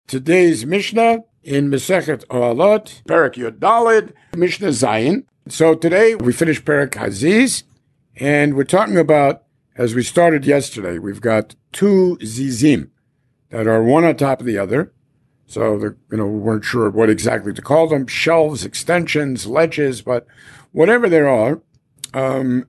today's Mishnah in Masechet Ohalot, Perek Yud Daled, Mishnah Zayin. So today we finished Perek Haziz, and we're talking about, as we started yesterday, we've got two zizim that are one on top of the other. So we weren't sure what exactly to call them, shelves, extensions, ledges, but whatever there are, I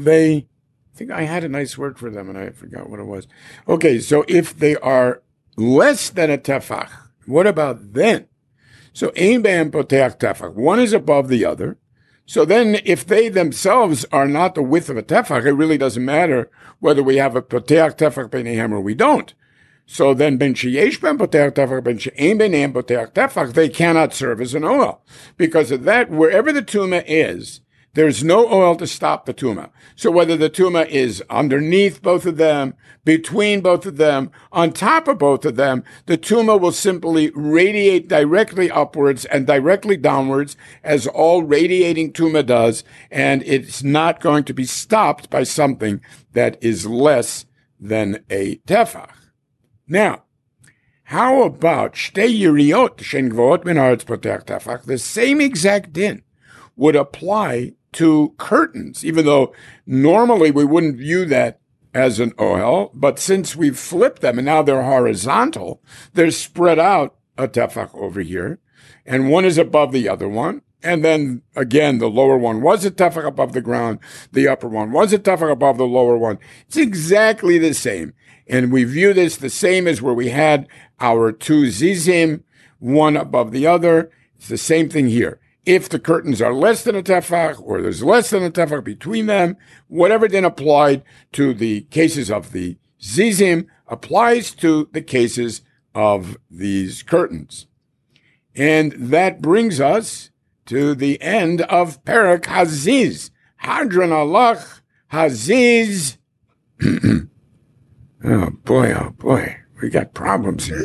think I had a nice word for them and I forgot what it was. Okay, so if they are less than a tefach, what about then? So ein behem poteach tefach. One is above the other. So then if they themselves are not the width of a tefach, it really doesn't matter whether we have a poteach tefach beinehem or we don't. So then ben sheyesh behem poteach tefach, ben she'ein beinehem poteach tefach, they cannot serve as an ohel. Because of that, wherever the tumah is, there's no ohel to stop the tumah. So whether the tumah is underneath both of them, between both of them, on top of both of them, the tumah will simply radiate directly upwards and directly downwards, as all radiating tumah does, and it's not going to be stopped by something that is less than a tefach. Now, how about shtei yiriyot shen gvoot min haaretz poteach tefach? The same exact din would apply to curtains, even though normally we wouldn't view that as an ohel, but since we've flipped them and now they're horizontal, they're spread out a tefach over here, and one is above the other one. And then again, the lower one was a tefach above the ground. The upper one was a tefach above the lower one. It's exactly the same. And we view this the same as where we had our two zizim, one above the other. It's the same thing here. If the curtains are less than a tefach, or there's less than a tefach between them, whatever then applied to the cases of the zizim applies to the cases of these curtains. And that brings us to the end of Perek Haziz. Hadran alach Haziz. Oh boy, we got problems here.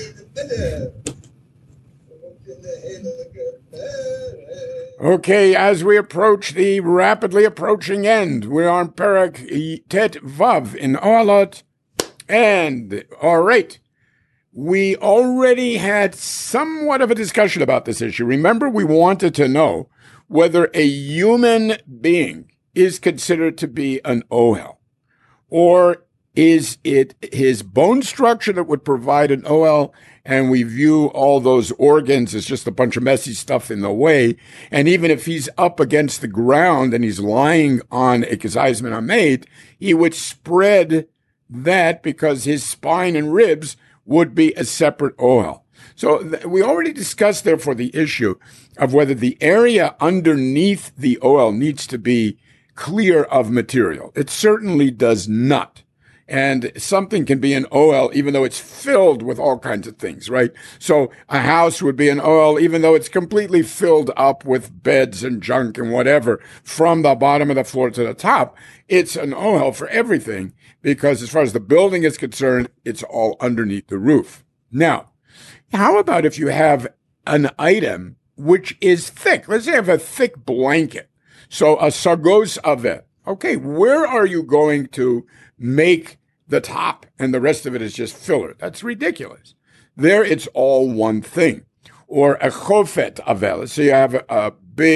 Okay, as we approach the rapidly approaching end, we're on Perek Tet Vav in Ohalot, and all right, we already had somewhat of a discussion about this issue. Remember, we wanted to know whether a human being is considered to be an ohel, or is it his bone structure that would provide an ohel, and we view all those organs as just a bunch of messy stuff in the way. And even if he's up against the ground and he's lying on a kezayis min hamet, he would spread that because his spine and ribs would be a separate ohel. So we already discussed, therefore, the issue of whether the area underneath the ohel needs to be clear of material. It certainly does not. And something can be an ohel even though it's filled with all kinds of things, right? So a house would be an ohel even though it's completely filled up with beds and junk and whatever from the bottom of the floor to the top. It's an ohel for everything because as far as the building is concerned, it's all underneath the roof. Now, how about if you have an item which is thick? Let's say you have a thick blanket. So a sagos aveh. Okay, where are you going to make the top and the rest of it is just filler? That's ridiculous. There it's all one thing. Or a chofet avel. So you have a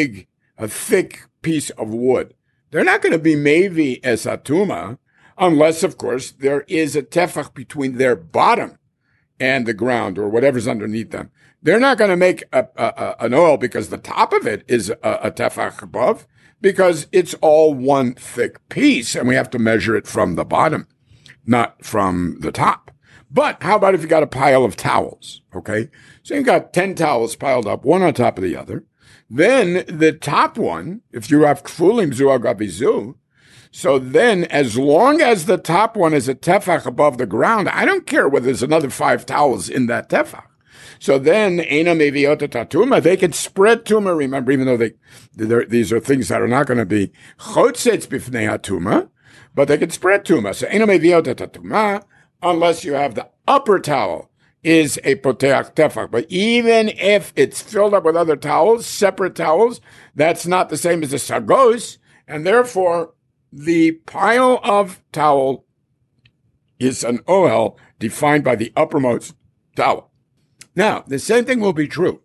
thick piece of wood. They're not going to be mevi es atuma unless, of course, there is a tefach between their bottom and the ground or whatever's underneath them. They're not going to make an ohel because the top of it is a tefach above, because it's all one thick piece and we have to measure it from the bottom, not from the top. But how about if you got a pile of towels, okay? So you got 10 towels piled up, one on top of the other. Then the top one, if you have kfulim zu agavizu, so then as long as the top one is a tefach above the ground, I don't care whether there's another 5 towels in that tefach. So then, Eina Meviota Tatuma, they can spread tumah. Remember, even though these are things that are not going to be chotzetz bifnei hatuma, but they can spread tumah. So Eina Meviota Tatuma, unless you have the upper towel is a poteach tefach. But even if it's filled up with other towels, separate towels, that's not the same as a sagos, and therefore the pile of towel is an ohel defined by the uppermost towel. Now, the same thing will be true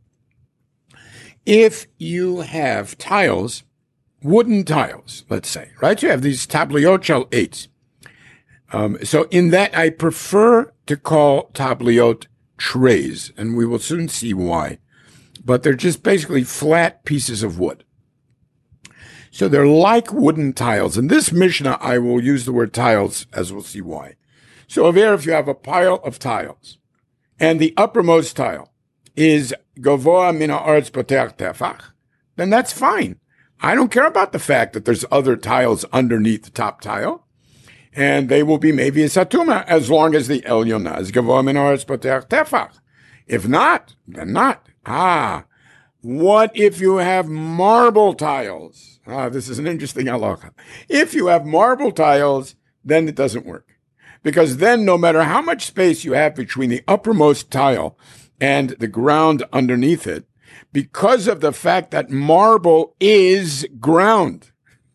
if you have tiles, wooden tiles, let's say, right? You have these tabliot shel eitz. So in that, I prefer to call tabliot trays, and we will soon see why. But they're just basically flat pieces of wood. So they're like wooden tiles. In this Mishnah, I will use the word tiles, as we'll see why. So over here, if you have a pile of tiles, and the uppermost tile is gavoa min haaretz poteach tefach, then that's fine. I don't care about the fact that there's other tiles underneath the top tile, and they will be maybe a satuma as long as the Elyonah is gavoa min haaretz poteach tefach. If not, then not. What if you have marble tiles? This is an interesting halacha. If you have marble tiles, then it doesn't work. Because then no matter how much space you have between the uppermost tile and the ground underneath it, because of the fact that marble is ground.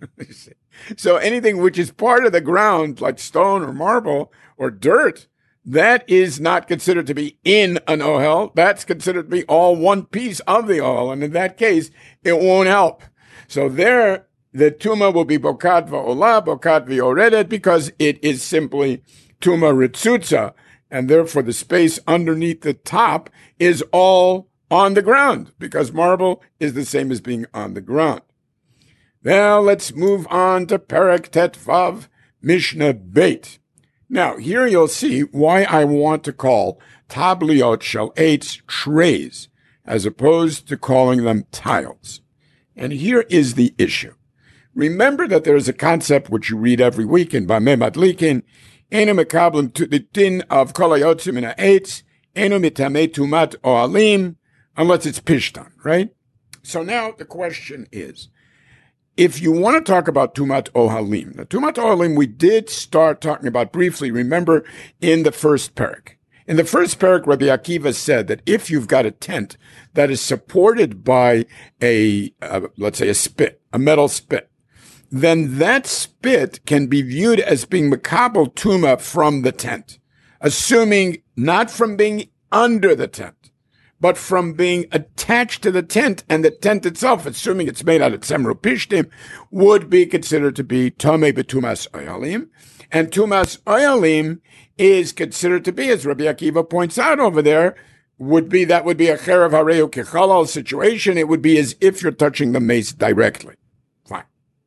So anything which is part of the ground, like stone or marble or dirt, that is not considered to be in an ohel. That's considered to be all one piece of the ohel. And in that case, it won't help. So there, the tuma will be bokat va'olah, bokat v'yoredet, because it is simply tuma ritzutza, and therefore the space underneath the top is all on the ground, because marble is the same as being on the ground. Now let's move on to Perek Tet Vav, Mishnah Beit. Now here you'll see why I want to call tabliot shel eitz trays, as opposed to calling them tiles. And here is the issue. Remember that there is a concept which you read every week in Bameh Madlikin, Eno mekablim to the din of kol hayotzim min ha'etz, eno mitamei tumat ohalim, unless it's pishtan, right? So now the question is, if you want to talk about tumat ohalim, the tumat ohalim we did start talking about briefly, remember, in the first perek. In the first perek, Rabbi Akiva said that if you've got a tent that is supported by let's say a spit, a metal spit, then that spit can be viewed as being makabel tuma from the tent, assuming not from being under the tent, but from being attached to the tent, and the tent itself, assuming it's made out of tzemru pishtim, would be considered to be tomei betumas oyalim, and tumas oyalim is considered to be, as Rabbi Akiva points out over there, would be a cherev hareu kechalal situation. It would be as if you're touching the mace directly. Fine.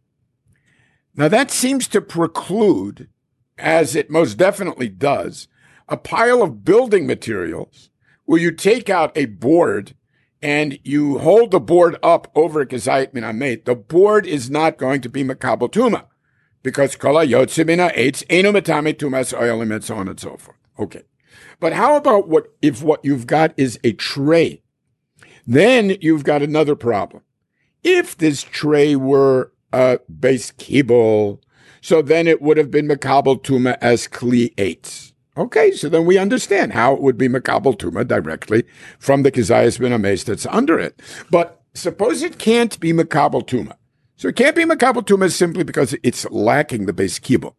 Now that seems to preclude, as it most definitely does, a pile of building materials where you take out a board and you hold the board up over a gezayit min hamet. The board is not going to be makabel tuma, because kol hayotzim min ha'etz eino metame tumas oyalim, and so on and so forth. Okay. But how about if what you've got is a tray? Then you've got another problem. If this tray were a base kibble, so then it would have been makabel tuma as kli eitz. Okay, so then we understand how it would be makabel tuma directly from the kezayis min hames that's under it. But suppose it can't be makabel tuma. So it can't be makabel tuma simply because it's lacking the base kibble.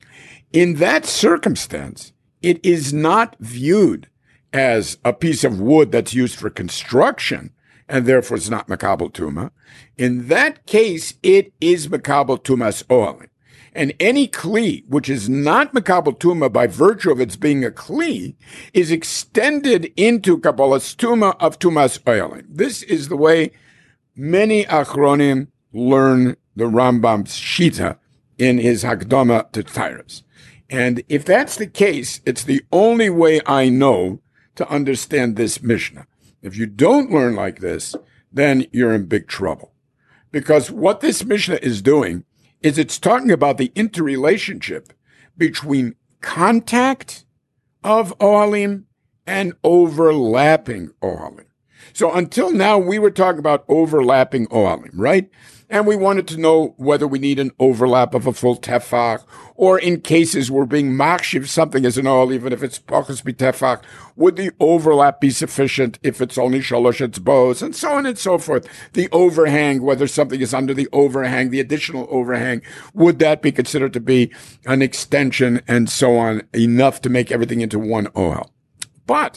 In that circumstance, it is not viewed as a piece of wood that's used for construction, and therefore it's not makabel tuma. In that case, it is makabel tumas ohalim. And any kli, which is not makabel tuma by virtue of its being a kli, is extended into kabbalas tuma of tumas ohalim. This is the way many achronim learn the Rambam's shita in his Hakdama to Tyrus. And if that's the case, it's the only way I know to understand this Mishnah. If you don't learn like this, then you're in big trouble. Because what this Mishnah is doing is it's talking about the interrelationship between contact of ohalim and overlapping ohalim. So until now, we were talking about overlapping ohalim, right? And we wanted to know whether we need an overlap of a full tefach, or in cases we're being makshiv something as an ohel, even if it's pachas b'tefach, would the overlap be sufficient if it's only shalosh etzbos, and so on and so forth. The overhang, whether something is under the overhang, the additional overhang, would that be considered to be an extension, and so on, enough to make everything into one ohel? But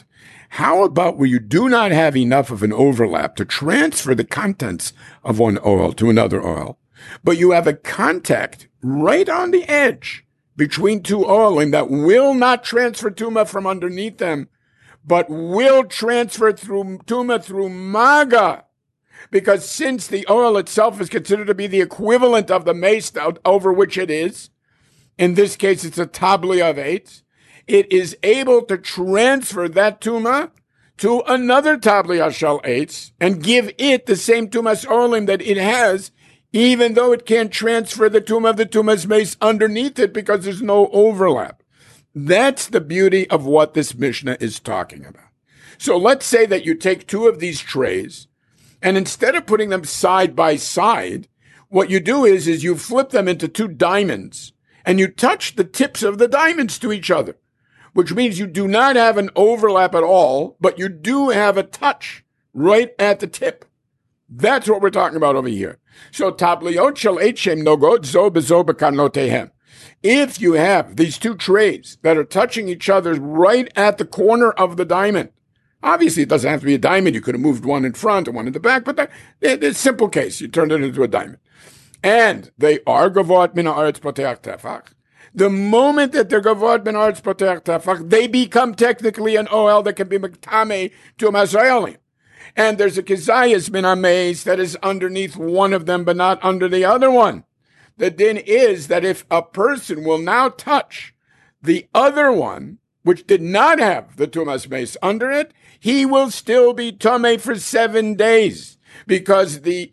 How about where you do not have enough of an overlap to transfer the contents of one oil to another oil, but you have a contact right on the edge between two oilim that will not transfer tuma from underneath them, but will transfer through tuma through maga? Because since the oil itself is considered to be the equivalent of the mace over which it is, in this case it's a tabli of 8, it is able to transfer that tuma to another tabli ashal 8 and give it the same tumas olim that it has, even though it can't transfer the tuma of the tumas mace underneath it because there's no overlap. That's the beauty of what this Mishnah is talking about. So let's say that you take two of these trays, and instead of putting them side by side, what you do is you flip them into two diamonds, and you touch the tips of the diamonds to each other, which means you do not have an overlap at all, but you do have a touch right at the tip. That's what we're talking about over here. So, tabliot shel eichem nogod zo bezo bekarnotehem. If you have these two trays that are touching each other right at the corner of the diamond, obviously it doesn't have to be a diamond. You could have moved one in front and one in the back, but it's a simple case. You turned it into a diamond. And they are gavot min haaretz poteach tefach. The moment that they're gavot min haaretz poteach tefach, they become technically an oil that can be mektame to a Mazraelim. And there's a kezayis min hameis that is underneath one of them, but not under the other one. The din is that if a person will now touch the other one, which did not have the tumas mace under it, he will still be tameh for 7 days, because the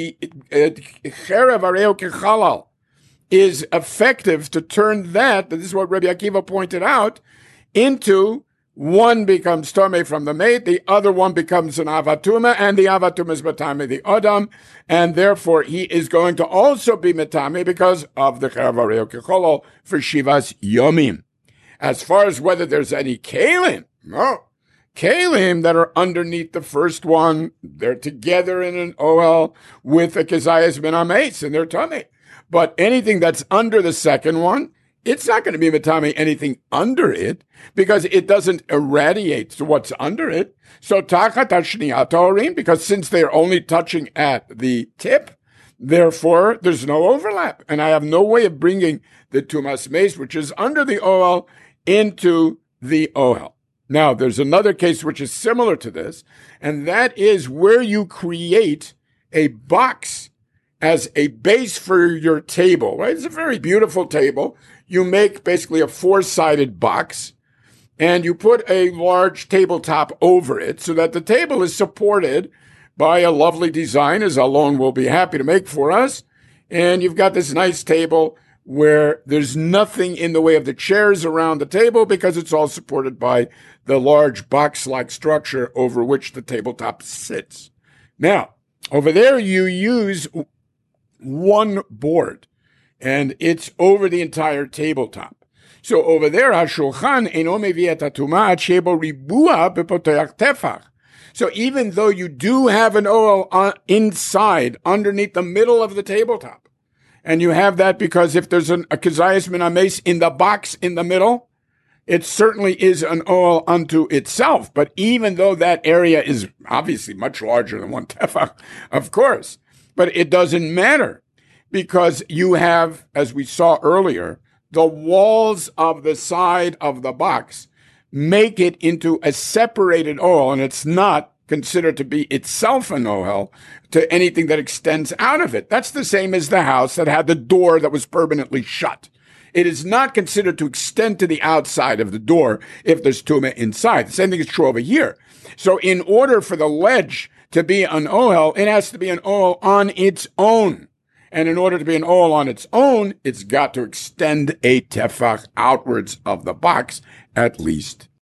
cherev areo kechalal is effective to turn that, this is what Rabbi Akiva pointed out, into one becomes tameh from the mate, the other one becomes an avatuma, and the avatuma is metame the adam, and therefore he is going to also be metame because of the cherev areo kechalal for shivas yomim. As far as whether there's any kalim, no. Kalim that are underneath the first one, they're together in an oil with a kezayis min hameis, and they're tameh. But anything that's under the second one, it's not going to be metame anything under it, because it doesn't irradiate to what's under it. So tachat hashniyat haorim, because since they're only touching at the tip, therefore there's no overlap. And I have no way of bringing the tumas mace, which is under the oil, into the oil. Now, there's another case which is similar to this, and that is where you create a box as a base for your table, right? It's a very beautiful table. You make basically a 4-sided box, and you put a large tabletop over it so that the table is supported by a lovely design, as Alon will be happy to make for us. And you've got this nice table where there's nothing in the way of the chairs around the table because it's all supported by the large box-like structure over which the tabletop sits. Now, over there you use one board, and it's over the entire tabletop. So over there, HaShulchan eino mevi et hatumah ad shebo ribua bepoteach tefach. So even though you do have an oil inside, underneath the middle of the tabletop, and you have that because if there's a kezayis min hameis in the box in the middle, it certainly is an oil unto itself. But even though that area is obviously much larger than one tefach, of course, but it doesn't matter because you have, as we saw earlier, the walls of the side of the box make it into a separated oil, and it's not considered to be itself an oil to anything that extends out of it. That's the same as the house that had the door that was permanently shut. It is not considered to extend to the outside of the door if there's tumah inside. The same thing is true over here. So in order for the ledge to be an oil, it has to be an oil on its own. And in order to be an oil on its own, it's got to extend a tefach outwards of the box at least